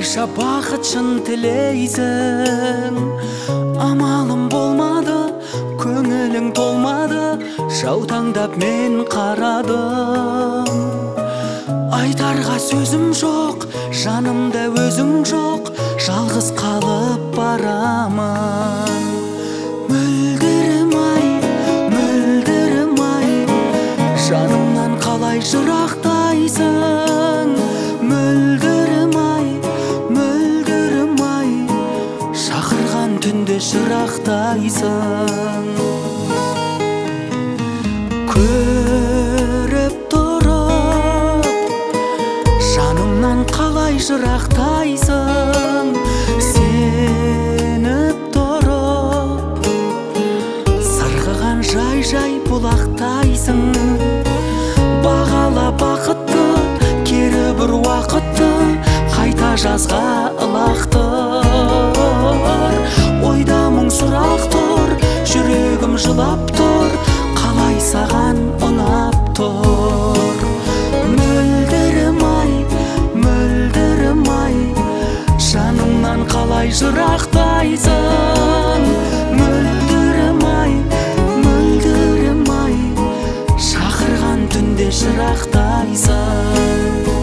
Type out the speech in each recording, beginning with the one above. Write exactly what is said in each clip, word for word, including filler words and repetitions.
Қанша бақытшын тілейсің, амалым болмады, көңілің толмады, жаутаңдап мен қарадым. Айтарға сөзім жоқ, жанымда өзің жоқ, жалғыз қалып барамын. Мөлдірім-ай, мөлдірім-ай, жанымнан қалай жырақтайсың. Мөлдірім-ай, мөлдірім-ай, шақырған түнде шырақтайсың. Көріп тұрып, жанымнан қалай жырақтайсың. Сеніп тұрып, сырғыған жай-жай бұлақтайсың. Бағала бақытты, кері бір уақытты, қайта жазға лақтыр. Ойда мұң сұрақ тұр, жүрегім жылап тұр, қалай саған ұнап тұр. Мөлдірім-ай, мөлдірім-ай, жанымнан қалай жырақтайсың. Мөлдірім-ай, мөлдірім-ай, шақырған түнде шырақтайсың.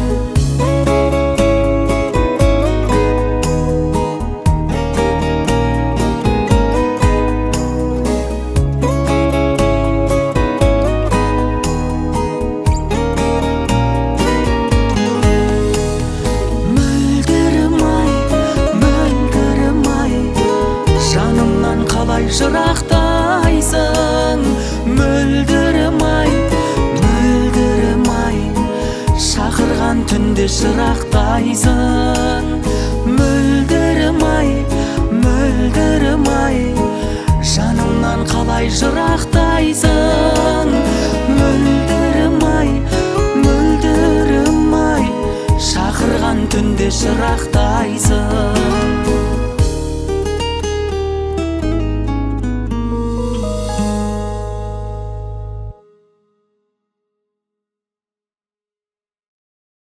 Жырақтайсың. Мөлдірім-ай, мөлдірім-ай, шақырған түнде шырақтайсың. Мөлдірім-ай, мөлдірім-ай, жанымнан қалай жырақтайсың. Мөлдірім-ай, мөлдірім-ай, шақырған түнде шырақтайсың.